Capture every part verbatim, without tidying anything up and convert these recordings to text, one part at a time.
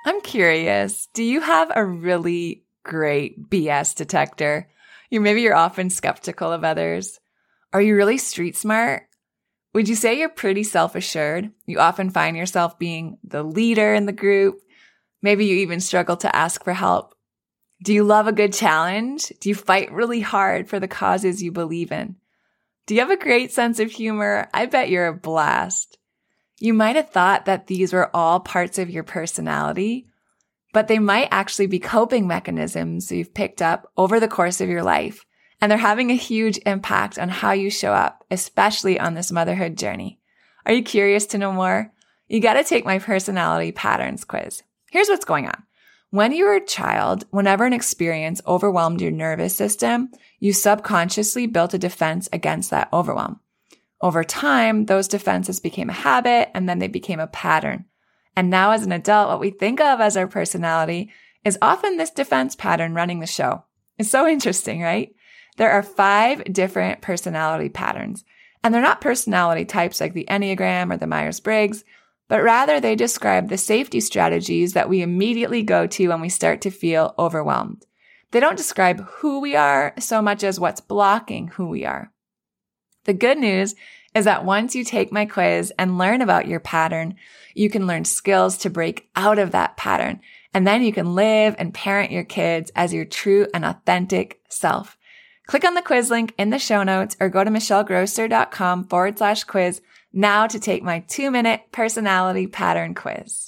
I'm curious, do you have a really great B S detector? You maybe you're often skeptical of others. Are you really street smart? Would you say you're pretty self-assured? You often find yourself being the leader in the group. Maybe you even struggle to ask for help. Do you love a good challenge? Do you fight really hard for the causes you believe in? Do you have a great sense of humor? I bet you're a blast. You might have thought that these were all parts of your personality, but they might actually be coping mechanisms you've picked up over the course of your life, and they're having a huge impact on how you show up, especially on this motherhood journey. Are you curious to know more? You got to take my personality patterns quiz. Here's what's going on. When you were a child, whenever an experience overwhelmed your nervous system, you subconsciously built a defense against that overwhelm. Over time, those defenses became a habit, and then they became a pattern. And now as an adult, what we think of as our personality is often this defense pattern running the show. It's so interesting, right? There are five different personality patterns, and they're not personality types like the Enneagram or the Myers-Briggs, but rather they describe the safety strategies that we immediately go to when we start to feel overwhelmed. They don't describe who we are so much as what's blocking who we are. The good news is that once you take my quiz and learn about your pattern, you can learn skills to break out of that pattern. And then you can live and parent your kids as your true and authentic self. Click on the quiz link in the show notes or go to michellegrosser.com forward slash quiz now to take my two minute personality pattern quiz.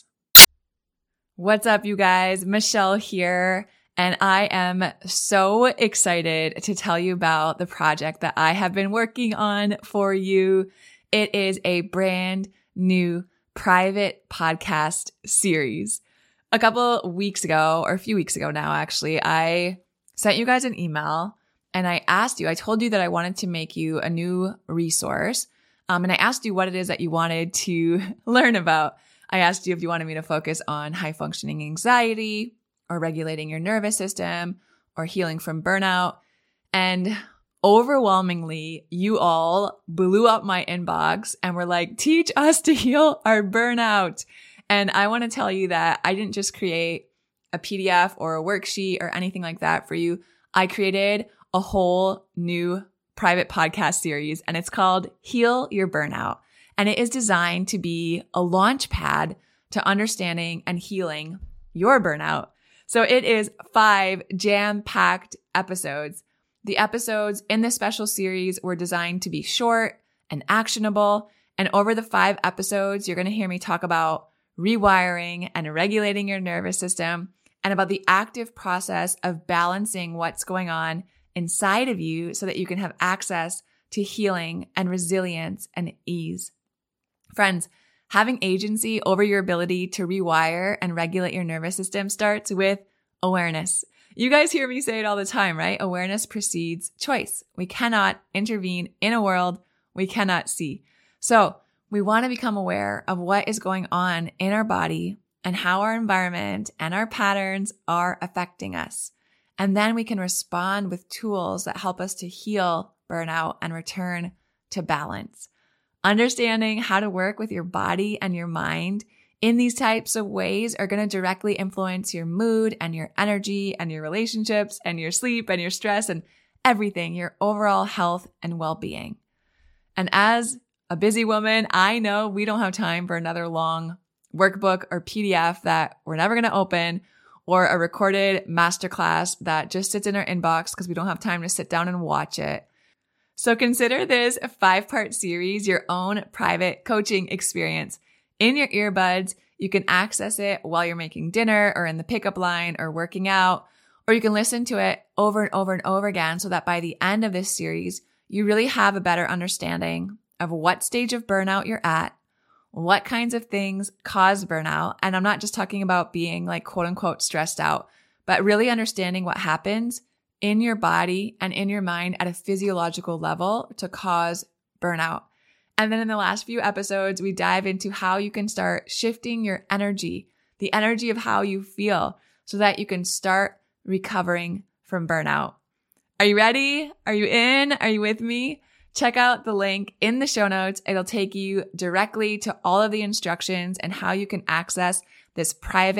What's up, you guys? Michelle here. And I am so excited to tell you about the project that I have been working on for you. It is a brand new private podcast series. A couple weeks ago, or a few weeks ago now, actually, I sent you guys an email and I asked you, I told you that I wanted to make you a new resource. Um, and I asked you what it is that you wanted to learn about. I asked you if you wanted me to focus on high functioning anxiety, or regulating your nervous system, or healing from burnout. And overwhelmingly, you all blew up my inbox and were like, teach us to heal our burnout. And I want to tell you that I didn't just create a P D F or a worksheet or anything like that for you. I created a whole new private podcast series, and it's called Heal Your Burnout. And it is designed to be a launch pad to understanding and healing your burnout. So it is five jam-packed episodes. The episodes in this special series were designed to be short and actionable. And over the five episodes, you're going to hear me talk about rewiring and regulating your nervous system and about the active process of balancing what's going on inside of you so that you can have access to healing and resilience and ease. Friends, having agency over your ability to rewire and regulate your nervous system starts with awareness. You guys hear me say it all the time, right? Awareness precedes choice. We cannot intervene in a world we cannot see. So we want to become aware of what is going on in our body and how our environment and our patterns are affecting us. And then we can respond with tools that help us to heal burnout and return to balance. Understanding how to work with your body and your mind in these types of ways are going to directly influence your mood and your energy and your relationships and your sleep and your stress and everything, your overall health and well-being. And as a busy woman, I know we don't have time for another long workbook or P D F that we're never going to open, or a recorded masterclass that just sits in our inbox because we don't have time to sit down and watch it. So consider this five-part series your own private coaching experience. In your earbuds, you can access it while you're making dinner or in the pickup line or working out, or you can listen to it over and over and over again so that by the end of this series, you really have a better understanding of what stage of burnout you're at, what kinds of things cause burnout. And I'm not just talking about being like quote unquote stressed out, but really understanding what happens in your body and in your mind at a physiological level to cause burnout. And then in the last few episodes, we dive into how you can start shifting your energy, the energy of how you feel, so that you can start recovering from burnout. Are you ready? Are you in? Are you with me? Check out the link in the show notes. It'll take you directly to all of the instructions and how you can access this private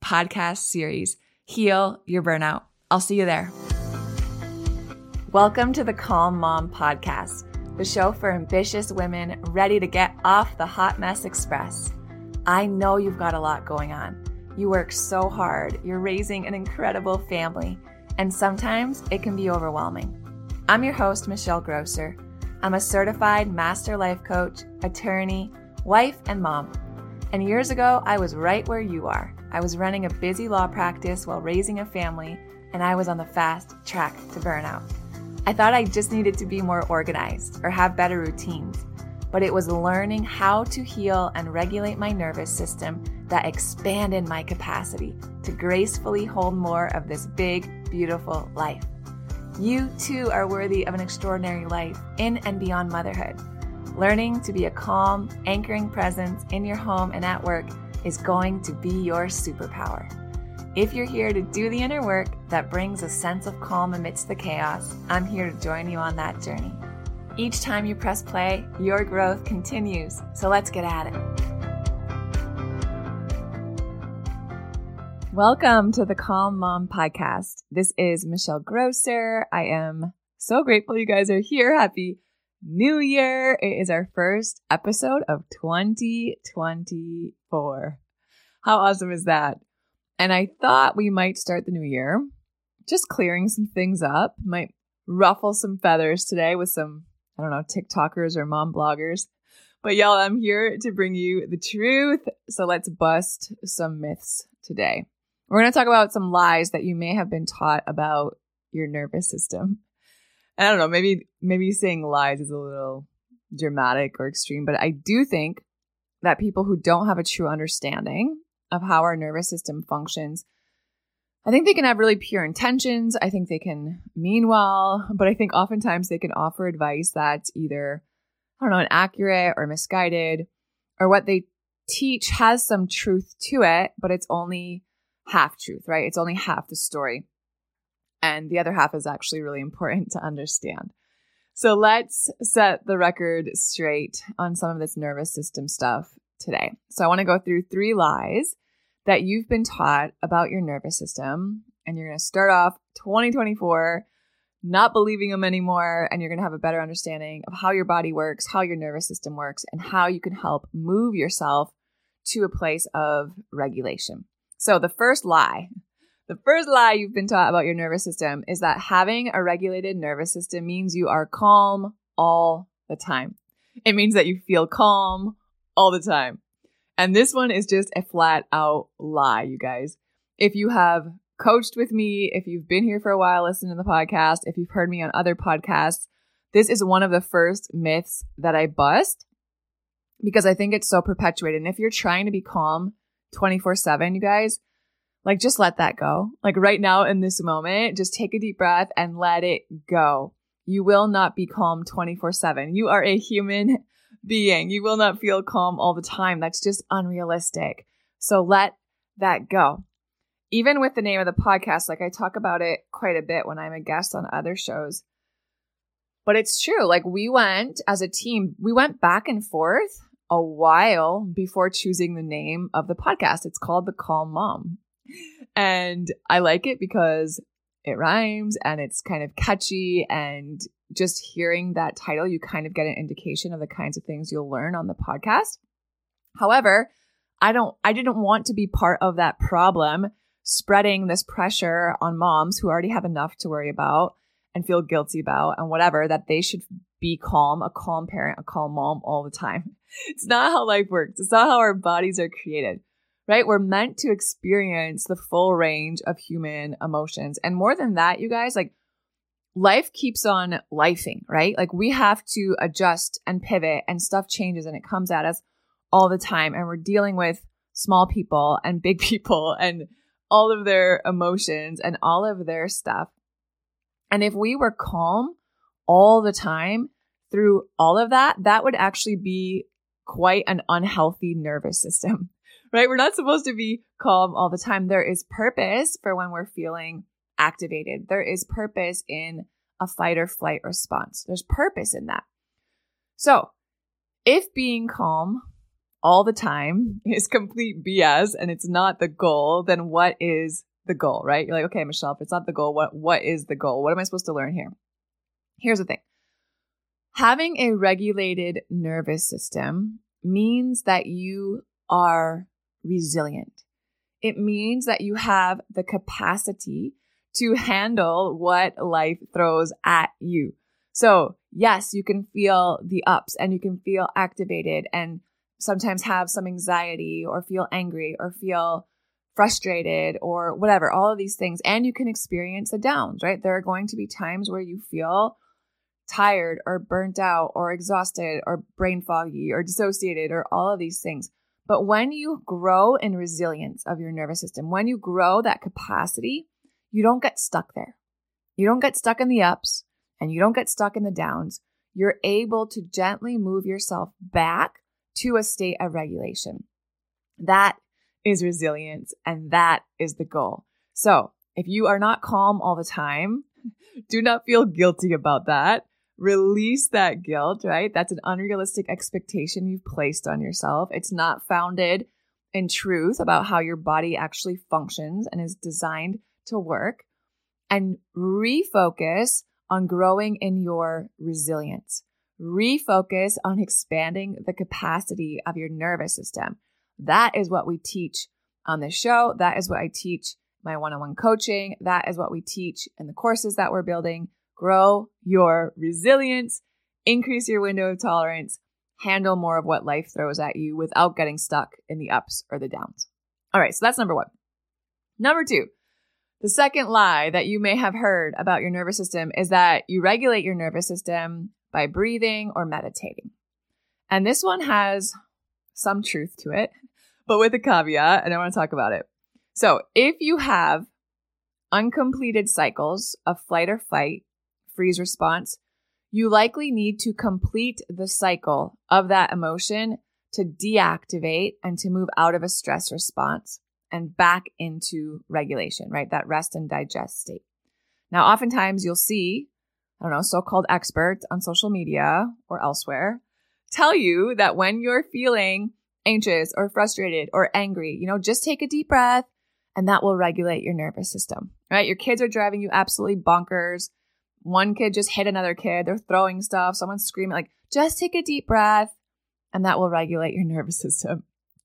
podcast series, Heal Your Burnout. I'll see you there. Welcome to the Calm Mom Podcast, the show for ambitious women ready to get off the hot mess express. I know you've got a lot going on. You work so hard, you're raising an incredible family, and sometimes it can be overwhelming. I'm your host, Michelle Grosser. I'm a certified master life coach, attorney, wife, and mom. And years ago, I was right where you are. I was running a busy law practice while raising a family, and I was on the fast track to burnout. I thought I just needed to be more organized or have better routines, but it was learning how to heal and regulate my nervous system that expanded my capacity to gracefully hold more of this big, beautiful life. You too are worthy of an extraordinary life in and beyond motherhood. Learning to be a calm, anchoring presence in your home and at work is going to be your superpower. If you're here to do the inner work that brings a sense of calm amidst the chaos, I'm here to join you on that journey. Each time you press play, your growth continues. So let's get at it. Welcome to the Calm Mom Podcast. This is Michelle Grosser. I am so grateful you guys are here. Happy New Year. It is our first episode of twenty twenty-four. How awesome is that? And I thought we might start the new year just clearing some things up. Might ruffle some feathers today with some, I don't know, TikTokers or mom bloggers. But y'all, I'm here to bring you the truth. So let's bust some myths today. We're going to talk about some lies that you may have been taught about your nervous system. I don't know, maybe maybe saying lies is a little dramatic or extreme, but I do think that people who don't have a true understanding of how our nervous system functions, I think they can have really pure intentions. I think they can mean well, but I think oftentimes they can offer advice that's either, I don't know, inaccurate or misguided, or what they teach has some truth to it, but it's only half truth, right? It's only half the story. And the other half is actually really important to understand. So let's set the record straight on some of this nervous system stuff today. So I want to go through three lies that you've been taught about your nervous system. And you're going to start off twenty twenty-four not believing them anymore. And you're going to have a better understanding of how your body works, how your nervous system works, and how you can help move yourself to a place of regulation. So the first lie, the first lie you've been taught about your nervous system is that having a regulated nervous system means you are calm all the time. It means that you feel calm all the time. And this one is just a flat out lie, you guys. If you have coached with me, if you've been here for a while listening to the podcast, if you've heard me on other podcasts, this is one of the first myths that I bust because I think it's so perpetuated. And if you're trying to be calm twenty-four seven, you guys, like just let that go. Like right now in this moment, just take a deep breath and let it go. You will not be calm twenty-four seven. You are a human being. You will not feel calm all the time. That's just unrealistic. So let that go. Even with the name of the podcast, like I talk about it quite a bit when I'm a guest on other shows. But it's true. Like we went as a team, we went back and forth a while before choosing the name of the podcast. It's called The Calm Mom. And I like it because it rhymes and it's kind of catchy, and just hearing that title, you kind of get an indication of the kinds of things you'll learn on the podcast. However, I don't, I didn't want to be part of that problem, spreading this pressure on moms who already have enough to worry about and feel guilty about and whatever, that they should be calm, a calm parent, a calm mom all the time. It's not how life works. It's not how our bodies are created. Right? We're meant to experience the full range of human emotions. And more than that, you guys, like life keeps on lifing, right? Like we have to adjust and pivot, and stuff changes and it comes at us all the time. And we're dealing with small people and big people and all of their emotions and all of their stuff. And if we were calm all the time through all of that, that would actually be quite an unhealthy nervous system. Right? We're not supposed to be calm all the time. There is purpose for when we're feeling activated. There is purpose in a fight or flight response. There's purpose in that. So if being calm all the time is complete B S and it's not the goal, then what is the goal, right? You're like, okay, Michelle, if it's not the goal, what what is the goal? What am I supposed to learn here? Here's the thing. Having a regulated nervous system means that you are resilient. It means that you have the capacity to handle what life throws at you. So yes, you can feel the ups and you can feel activated and sometimes have some anxiety or feel angry or feel frustrated or whatever, all of these things. And you can experience the downs, right? There are going to be times where you feel tired or burnt out or exhausted or brain foggy or dissociated or all of these things. But when you grow in resilience of your nervous system, when you grow that capacity, you don't get stuck there. You don't get stuck in the ups and you don't get stuck in the downs. You're able to gently move yourself back to a state of regulation. That is resilience, and that is the goal. So if you are not calm all the time, do not feel guilty about that. Release that guilt, right? That's an unrealistic expectation you've placed on yourself. It's not founded in truth about how your body actually functions and is designed to work. And refocus on growing in your resilience. Refocus on expanding the capacity of your nervous system. That is what we teach on the show. That is what I teach my one-on-one coaching. That is what we teach in the courses that we're building. Grow your resilience, increase your window of tolerance, handle more of what life throws at you without getting stuck in the ups or the downs. All right, so that's number one. Number two, the second lie that you may have heard about your nervous system is that you regulate your nervous system by breathing or meditating. And this one has some truth to it, but with a caveat, and I want to talk about it. So if you have uncompleted cycles of flight or fight, freeze response, you likely need to complete the cycle of that emotion to deactivate and to move out of a stress response and back into regulation, right? That rest and digest state. Now, oftentimes you'll see, I don't know, so-called experts on social media or elsewhere tell you that when you're feeling anxious or frustrated or angry, you know, just take a deep breath and that will regulate your nervous system, right? Your kids are driving you absolutely bonkers. One kid just hit another kid. They're throwing stuff. Someone's screaming, like, just take a deep breath and that will regulate your nervous system.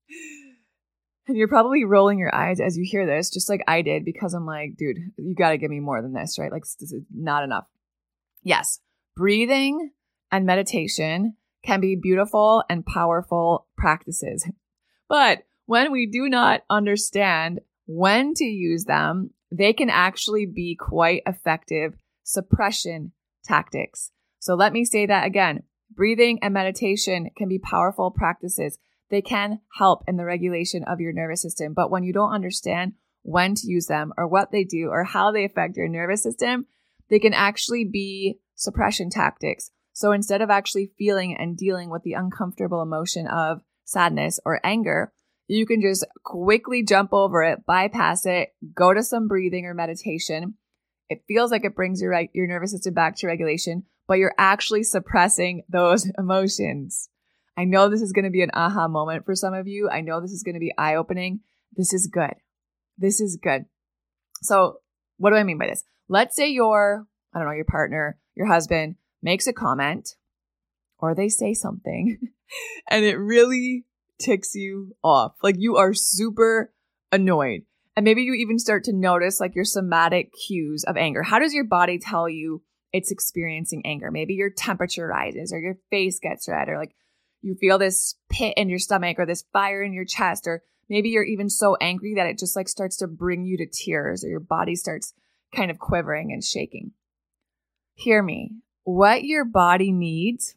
And you're probably rolling your eyes as you hear this, just like I did, because I'm like, dude, you got to give me more than this, right? Like, this is not enough. Yes, breathing and meditation can be beautiful and powerful practices. But when we do not understand when to use them, they can actually be quite effective suppression tactics. So let me say that again. Breathing and meditation can be powerful practices. They can help in the regulation of your nervous system. But when you don't understand when to use them or what they do or how they affect your nervous system, they can actually be suppression tactics. So instead of actually feeling and dealing with the uncomfortable emotion of sadness or anger, you can just quickly jump over it, bypass it, go to some breathing or meditation. It feels like it brings your, your nervous system back to regulation, but you're actually suppressing those emotions. I know this is going to be an aha moment for some of you. I know this is going to be eye-opening. This is good. This is good. So what do I mean by this? Let's say your, I don't know, your partner, your husband makes a comment or they say something and it really ticks you off. Like you are super annoyed. And maybe you even start to notice like your somatic cues of anger. How does your body tell you it's experiencing anger? Maybe your temperature rises or your face gets red or like you feel this pit in your stomach or this fire in your chest, or maybe you're even so angry that it just like starts to bring you to tears or your body starts kind of quivering and shaking. Hear me. What your body needs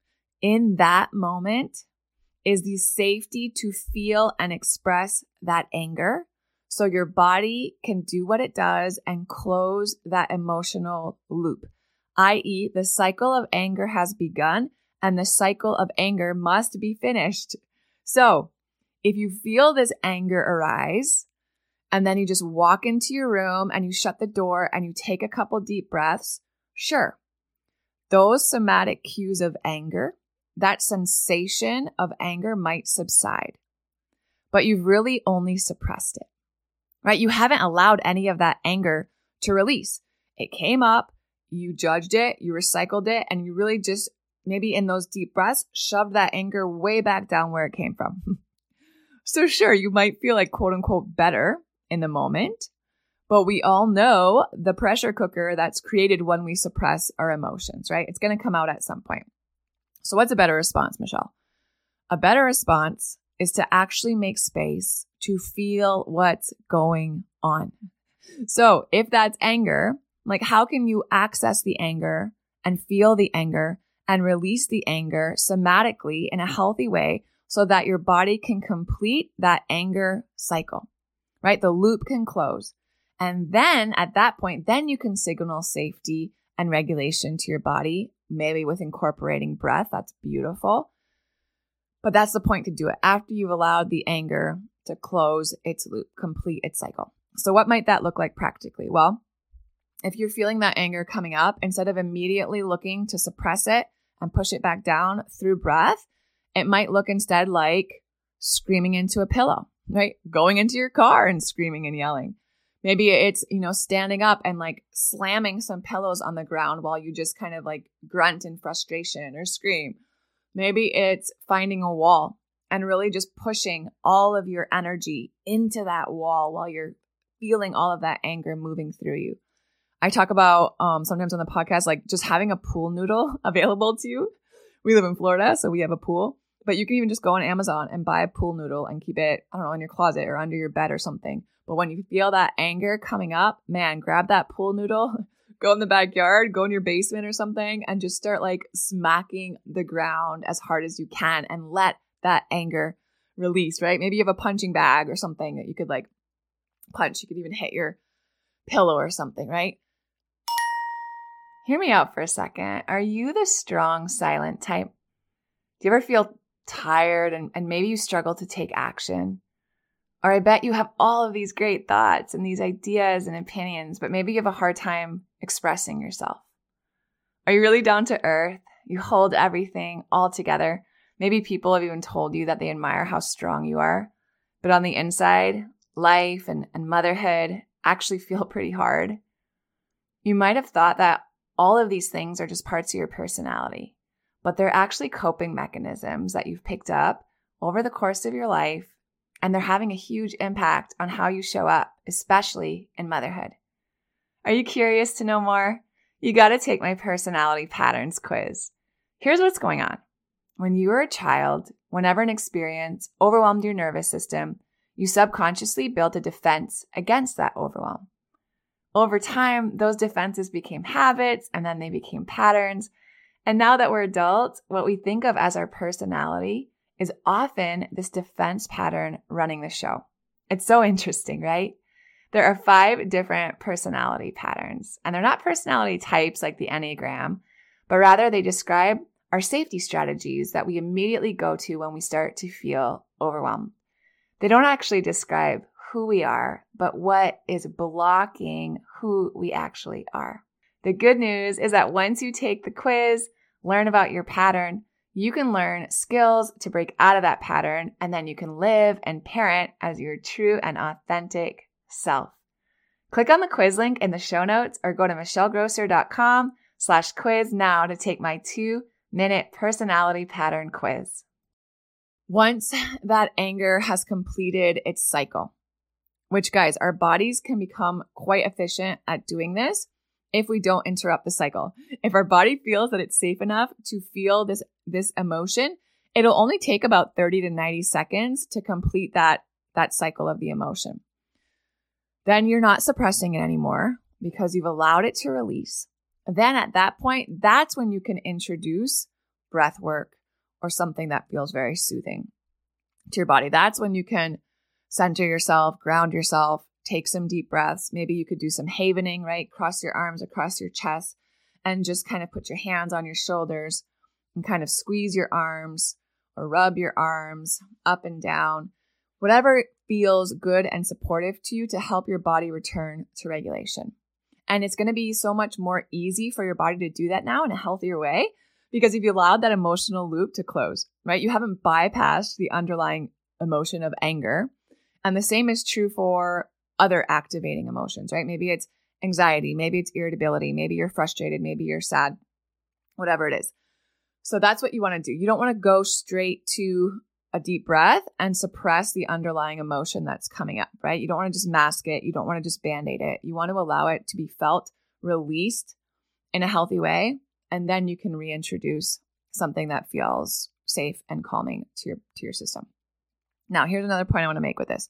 in that moment is the safety to feel and express that anger so your body can do what it does and close that emotional loop, that is the cycle of anger has begun and the cycle of anger must be finished. So if you feel this anger arise and then you just walk into your room and you shut the door and you take a couple deep breaths, sure, those somatic cues of anger that sensation of anger might subside, but you've really only suppressed it, right? You haven't allowed any of that anger to release. It came up, you judged it, you recycled it, and you really just maybe in those deep breaths, shoved that anger way back down where it came from. So sure, you might feel like quote unquote better in the moment, but we all know the pressure cooker that's created when we suppress our emotions, right? It's going to come out at some point. So what's a better response, Michelle? A better response is to actually make space to feel what's going on. So if that's anger, like how can you access the anger and feel the anger and release the anger somatically in a healthy way so that your body can complete that anger cycle, right? The loop can close. And then at that point, then you can signal safety and regulation to your body, maybe with incorporating breath. That's beautiful. But that's the point to do it after you've allowed the anger to close its loop, complete its cycle. So what might that look like practically? Well, if you're feeling that anger coming up, instead of immediately looking to suppress it and push it back down through breath, it might look instead like screaming into a pillow, right? Going into your car and screaming and yelling. Maybe it's, you know, standing up and like slamming some pillows on the ground while you just kind of like grunt in frustration or scream. Maybe it's finding a wall and really just pushing all of your energy into that wall while you're feeling all of that anger moving through you. I talk about um, sometimes on the podcast, like just having a pool noodle available to you. We live in Florida, so we have a pool, but you can even just go on Amazon and buy a pool noodle and keep it, I don't know, in your closet or under your bed or something. But when you feel that anger coming up, man, grab that pool noodle, go in the backyard, go in your basement or something, and just start like smacking the ground as hard as you can and let that anger release, right? Maybe you have a punching bag or something that you could like punch. You could even hit your pillow or something, right? Hear me out for a second. Are you the strong, silent type? Do you ever feel tired and, and maybe you struggle to take action? Or I bet you have all of these great thoughts and these ideas and opinions, but maybe you have a hard time expressing yourself. Are you really down to earth? You hold everything all together. Maybe people have even told you that they admire how strong you are. But on the inside, life and, and motherhood actually feel pretty hard. You might have thought that all of these things are just parts of your personality, but they're actually coping mechanisms that you've picked up over the course of your life. And they're having a huge impact on how you show up, especially in motherhood. Are you curious to know more? You got to take my personality patterns quiz. Here's what's going on. When you were a child, whenever an experience overwhelmed your nervous system, you subconsciously built a defense against that overwhelm. Over time, those defenses became habits and then they became patterns. And now that we're adults, what we think of as our personality is often this defense pattern running the show. It's so interesting, right? There are five different personality patterns, and they're not personality types like the Enneagram, but rather they describe our safety strategies that we immediately go to when we start to feel overwhelmed. They don't actually describe who we are, but what is blocking who we actually are. The good news is that once you take the quiz, learn about your pattern, you can learn skills to break out of that pattern, and then you can live and parent as your true and authentic self. Click on the quiz link in the show notes or go to michellegrosser.com slash quiz now to take my two-minute personality pattern quiz. Once that anger has completed its cycle, which guys, our bodies can become quite efficient at doing this if we don't interrupt the cycle. If our body feels that it's safe enough to feel this, this emotion, it'll only take about thirty to ninety seconds to complete that, that cycle of the emotion. Then you're not suppressing it anymore because you've allowed it to release. Then at that point, that's when you can introduce breath work or something that feels very soothing to your body. That's when you can center yourself, ground yourself, take some deep breaths. Maybe you could do some havening, right? Cross your arms across your chest and just kind of put your hands on your shoulders and kind of squeeze your arms or rub your arms up and down. Whatever feels good and supportive to you to help your body return to regulation. And it's going to be so much more easy for your body to do that now in a healthier way Because if you allowed that emotional loop to close, right, you haven't bypassed the underlying emotion of anger. And the same is true for other activating emotions, right? Maybe it's anxiety, maybe it's irritability, maybe you're frustrated, maybe you're sad, whatever it is. So that's what you want to do. You don't want to go straight to a deep breath and suppress the underlying emotion that's coming up, right? You don't want to just mask it. You don't want to just band-aid it. You want to allow it to be felt, released in a healthy way, and then you can reintroduce something that feels safe and calming to your to your system. Now, here's another point I want to make with this.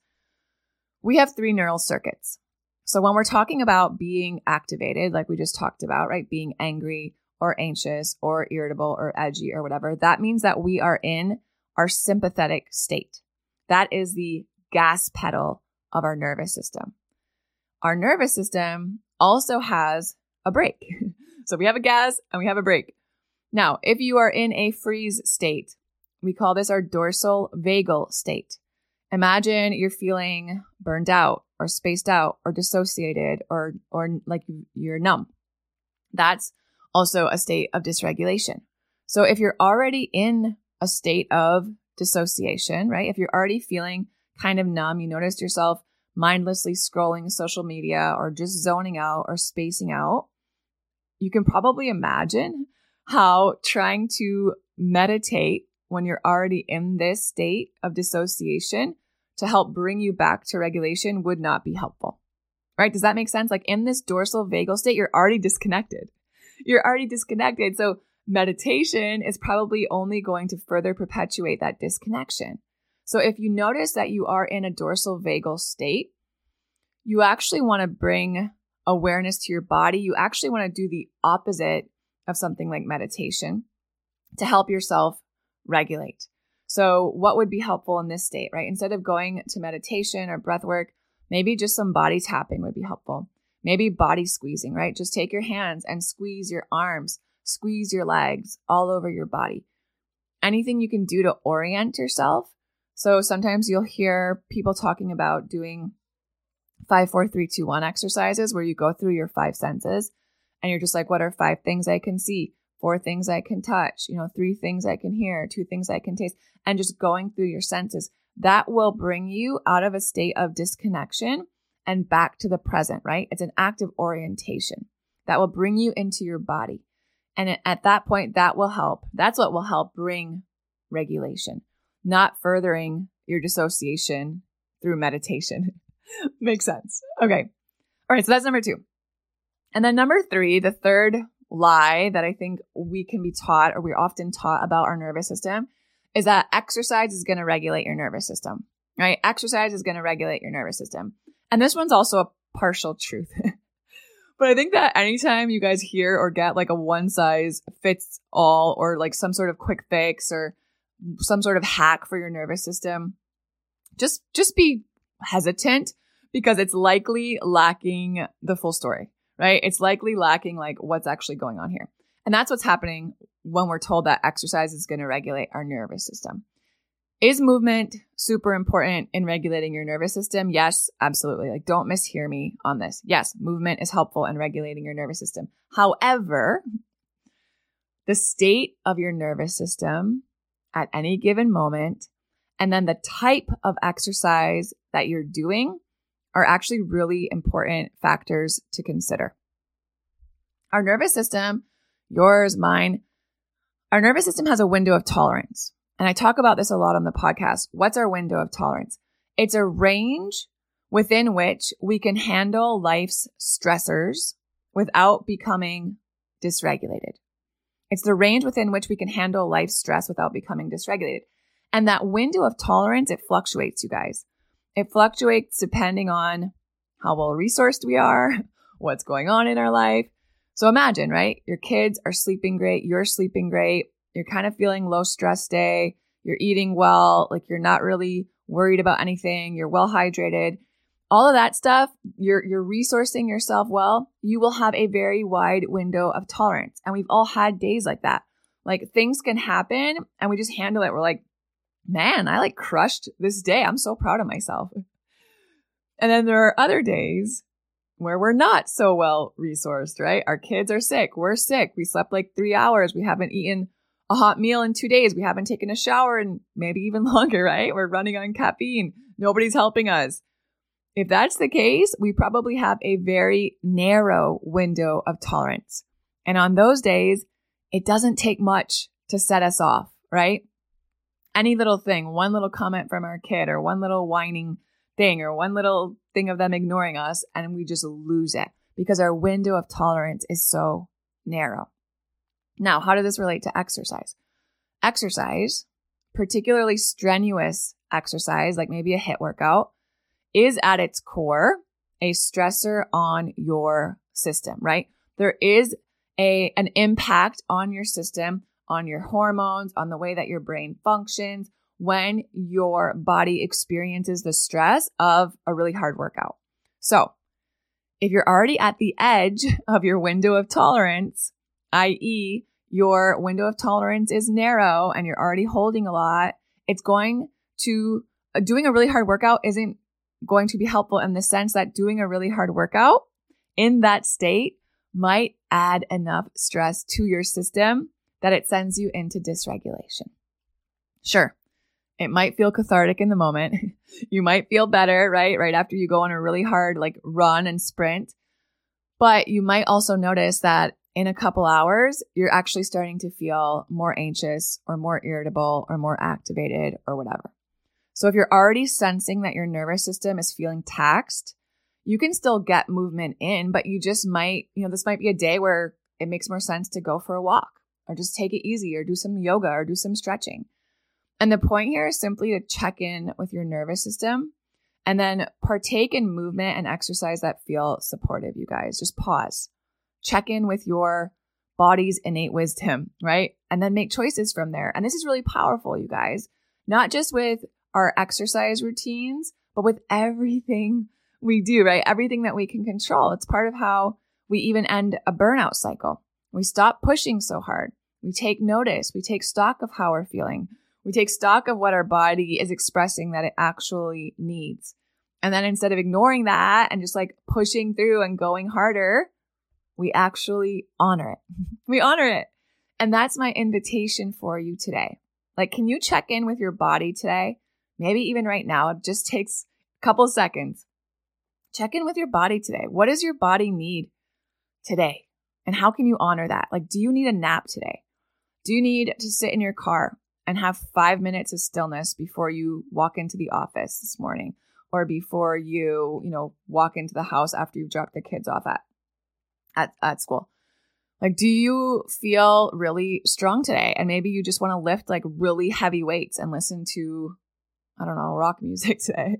We have three neural circuits. So when we're talking about being activated, like we just talked about, right? Being angry or anxious or irritable or edgy or whatever, that means that we are in our sympathetic state. That is the gas pedal of our nervous system. Our nervous system also has a brake. So we have a gas and we have a brake. Now, if you are in a freeze state, we call this our dorsal vagal state. Imagine you're feeling burned out or spaced out or dissociated or or like you're numb. That's also a state of dysregulation. So if you're already in a state of dissociation, right? If you're already feeling kind of numb, you noticed yourself mindlessly scrolling social media or just zoning out or spacing out, you can probably imagine how trying to meditate when you're already in this state of dissociation to help bring you back to regulation would not be helpful, right? Does that make sense? Like in this dorsal vagal state, you're already disconnected. You're already disconnected. So meditation is probably only going to further perpetuate that disconnection. So if you notice that you are in a dorsal vagal state, you actually want to bring awareness to your body. You actually want to do the opposite of something like meditation to help yourself regulate. So what would be helpful in this state, right? Instead of going to meditation or breath work, maybe just some body tapping would be helpful. Maybe body squeezing, right? Just take your hands and squeeze your arms, squeeze your legs all over your body. Anything you can do to orient yourself. So sometimes you'll hear people talking about doing five, four, three, two, one exercises where you go through your five senses and you're just like, what are five things I can see? Four things I can touch, you know, three things I can hear, two things I can taste, and just going through your senses. That will bring you out of a state of disconnection and back to the present, right? It's an active orientation that will bring you into your body. And at that point, that will help. That's what will help bring regulation, not furthering your dissociation through meditation. Makes sense. Okay. All right. So that's number two. And then number three, the third lie that I think we can be taught, or we're often taught about our nervous system, is that exercise is going to regulate your nervous system, right? Exercise is going to regulate your nervous system. And this one's also a partial truth. But I think that anytime you guys hear or get like a one size fits all or like some sort of quick fix or some sort of hack for your nervous system, just, just be hesitant because it's likely lacking the full story, right? It's likely lacking like what's actually going on here. And that's what's happening when we're told that exercise is going to regulate our nervous system. Is movement super important in regulating your nervous system? Yes, absolutely. Like, don't mishear me on this. Yes, movement is helpful in regulating your nervous system. However, the state of your nervous system at any given moment, and then the type of exercise that you're doing are actually really important factors to consider. Our nervous system, yours, mine, our nervous system has a window of tolerance. And I talk about this a lot on the podcast. What's our window of tolerance? It's a range within which we can handle life's stressors without becoming dysregulated. It's the range within which we can handle life's stress without becoming dysregulated. And that window of tolerance, it fluctuates, you guys. It fluctuates depending on how well resourced we are, what's going on in our life. So imagine, right? Your kids are sleeping great. You're sleeping great. You're kind of feeling low stress day. You're eating well. Like you're not really worried about anything. You're well hydrated. All of that stuff, you're, you're resourcing yourself well. You will have a very wide window of tolerance. And we've all had days like that. Like things can happen and we just handle it. We're like, man, I like crushed this day. I'm so proud of myself. And then there are other days where we're not so well resourced, right? Our kids are sick. We're sick. We slept like three hours. We haven't eaten a hot meal in two days. We haven't taken a shower in maybe even longer, right? We're running on caffeine. Nobody's helping us. If that's the case, we probably have a very narrow window of tolerance. And on those days, it doesn't take much to set us off, right? Any little thing, one little comment from our kid or one little whining thing or one little thing of them ignoring us, and we just lose it because our window of tolerance is so narrow. Now, how does this relate to exercise? Exercise, particularly strenuous exercise, like maybe a HIIT workout, is at its core a stressor on your system, right? There is a an impact on your system, on your hormones, on the way that your brain functions when your body experiences the stress of a really hard workout. So if you're already at the edge of your window of tolerance, that is your window of tolerance is narrow and you're already holding a lot, it's going to, uh, doing a really hard workout isn't going to be helpful in the sense that doing a really hard workout in that state might add enough stress to your system that it sends you into dysregulation. Sure, it might feel cathartic in the moment. You might feel better, right? Right after you go on a really hard like run and sprint. But you might also notice that in a couple hours, you're actually starting to feel more anxious or more irritable or more activated or whatever. So if you're already sensing that your nervous system is feeling taxed, you can still get movement in, but you just might, you know, this might be a day where it makes more sense to go for a walk or just take it easy or do some yoga or do some stretching. And the point here is simply to check in with your nervous system and then partake in movement and exercise that feel supportive, you guys. Just pause. Check in with your body's innate wisdom, right? And then make choices from there. And this is really powerful, you guys. Not just with our exercise routines, but with everything we do, right? Everything that we can control. It's part of how we even end a burnout cycle. We stop pushing so hard. We take notice. We take stock of how we're feeling. We take stock of what our body is expressing that it actually needs. And then instead of ignoring that and just like pushing through and going harder, we actually honor it. We honor it. And that's my invitation for you today. Like, can you check in with your body today? Maybe even right now. It just takes a couple seconds. Check in with your body today. What does your body need today? And how can you honor that? Like, do you need a nap today? Do you need to sit in your car and have five minutes of stillness before you walk into the office this morning or before you, you know, walk into the house after you've dropped the kids off at, at, at school? Like, do you feel really strong today? And maybe you just want to lift like really heavy weights and listen to, I don't know, rock music today.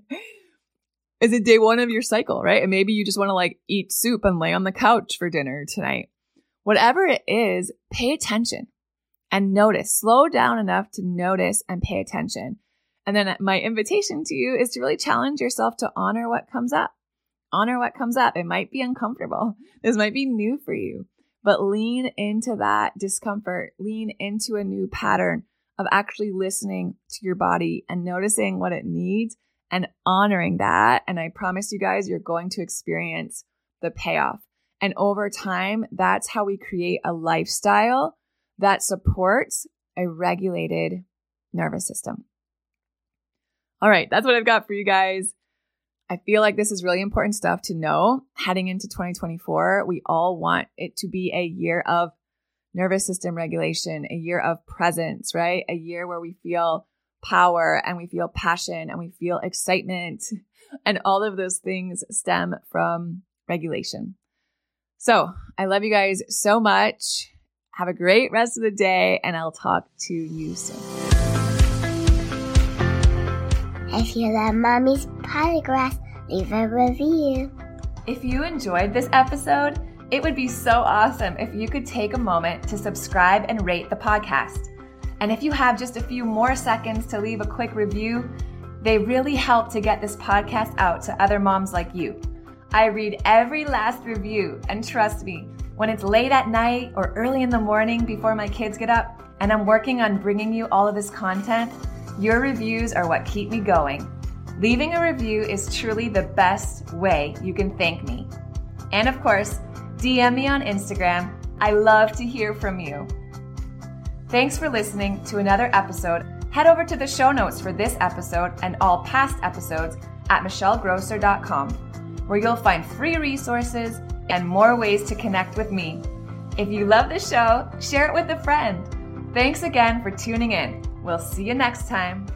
Is it day one of your cycle, right? And maybe you just want to like eat soup and lay on the couch for dinner tonight. Whatever it is, pay attention and notice. Slow down enough to notice and pay attention. And then my invitation to you is to really challenge yourself to honor what comes up. Honor what comes up. It might be uncomfortable. This might be new for you, but lean into that discomfort. Lean into a new pattern of actually listening to your body and noticing what it needs and honoring that. And I promise you guys, you're going to experience the payoff. And over time, that's how we create a lifestyle that supports a regulated nervous system. All right, that's what I've got for you guys. I feel like this is really important stuff to know heading into twenty twenty-four. We all want it to be a year of nervous system regulation, a year of presence, right? A year where we feel power and we feel passion and we feel excitement, and all of those things stem from regulation. So I love you guys so much. Have a great rest of the day, and I'll talk to you soon. If you love Mommy's Polygraph, leave a review. If you enjoyed this episode, it would be so awesome if you could take a moment to subscribe and rate the podcast. And if you have just a few more seconds to leave a quick review, they really help to get this podcast out to other moms like you. I read every last review, and trust me, when it's late at night or early in the morning before my kids get up and I'm working on bringing you all of this content, your reviews are what keep me going. Leaving a review is truly the best way you can thank me. And of course, D M me on Instagram. I love to hear from you. Thanks for listening to another episode. Head over to the show notes for this episode and all past episodes at michelle grosser dot com, where you'll find free resources and more ways to connect with me. If you love the show, share it with a friend. Thanks again for tuning in. We'll see you next time.